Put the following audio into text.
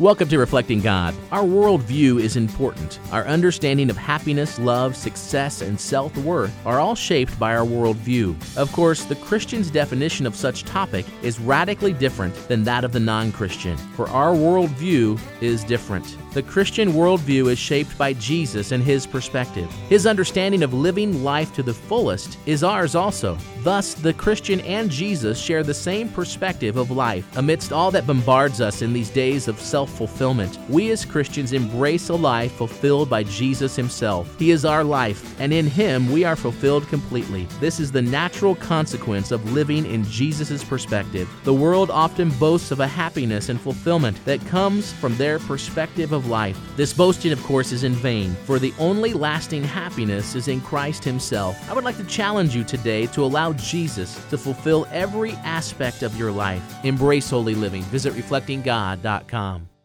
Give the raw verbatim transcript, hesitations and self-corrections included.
Welcome to Reflecting God. Our worldview is important. Our understanding of happiness, love, success, and self-worth are all shaped by our worldview. Of course, the Christian's definition of such topic is radically different than that of the non-Christian, for our worldview is different. The Christian worldview is shaped by Jesus and His perspective. His understanding of living life to the fullest is ours also. Thus, the Christian and Jesus share the same perspective of life. Amidst all that bombards us in these days of self-fulfillment, we as Christians embrace a life fulfilled by Jesus Himself. He is our life, and in Him we are fulfilled completely. This is the natural consequence of living in Jesus' perspective. The world often boasts of a happiness and fulfillment that comes from their perspective of life. This boasting, of course, is in vain, for the only lasting happiness is in Christ Himself. I would like to challenge you today to allow Jesus to fulfill every aspect of your life. Embrace holy living. Visit reflecting god dot com.